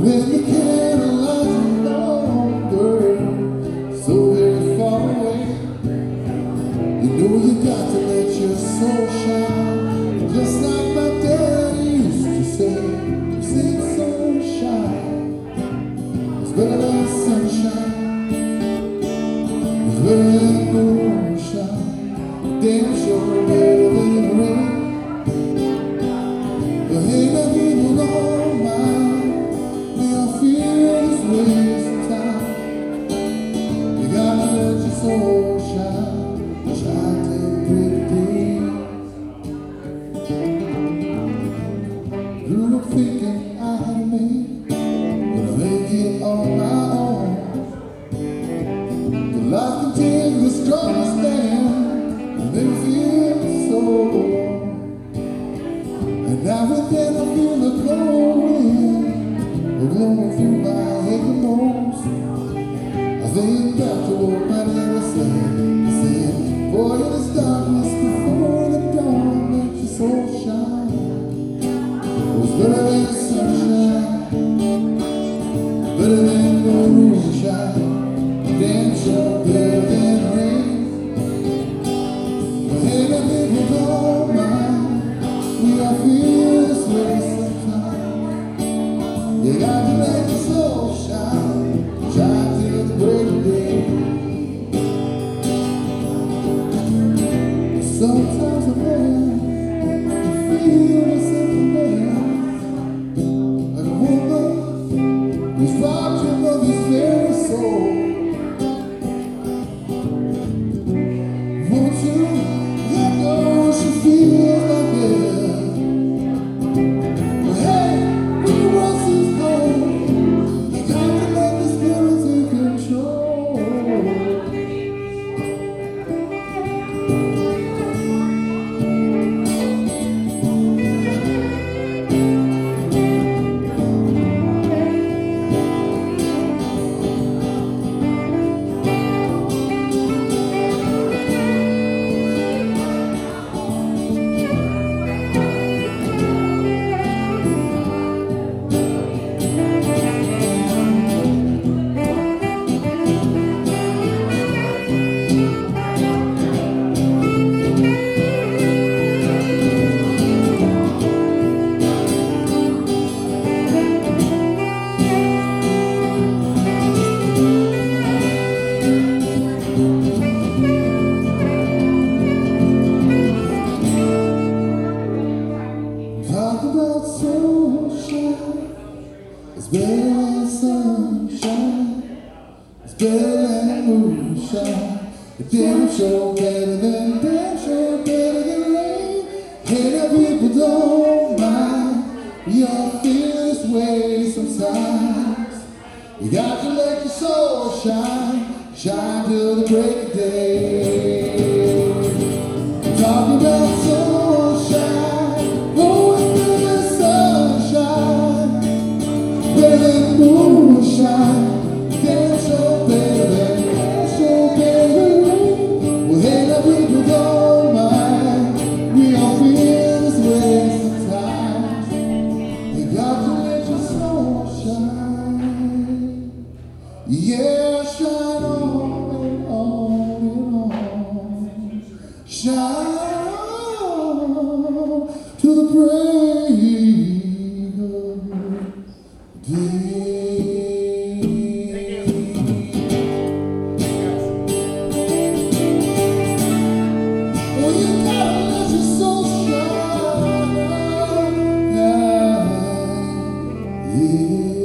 when the candlelight is longer, so very far away, you know you got to let your soul shine, just like my daddy used to say. You say soul shine, it's better than sunshine, it's better than moonshine, damn sure better than rain. But hey, now people don't mind, we all feel this way sometimes. You gotta let your soul shine, shine till the break of day. Grew up thinking I had it made, but I make it on my own. The life can take the strongest man, and then feel so alone. And now and then I feel the cold wind blowing through my aching bones. I think back to what my daddy said. He said, boy, in this darkness before the dawn, let your soul shine. It was better than sunshine, better than no moonshine, damn sure better than rain. But hey, now people don't mind, we all feel this way sometimes. You got to let your soul shine, shine till the break of day. Sometimes a man can feel something else, like a woman who's robbed him of his very soul. Won't you let go she feels like that? But hey, when the rust is gone, you got to let the spirit take control. Talk about sunshine, it's better than sunshine, it's better than moonshine, it's damn sure better than rain. Hey, now people don't mind, we all feel this way sometimes. You got to let your soul shine, shine till the break of day. Talking about sunshine, oh, it's better than sunshine, better than moonshine, damn sure better than rain. Well, hey, now people don't mind, we all feel this way sometimes. You got to let your soul shine, yeah, shine on and on and on, shine to the break of day. Oh, you gotta let your soul shine, yeah.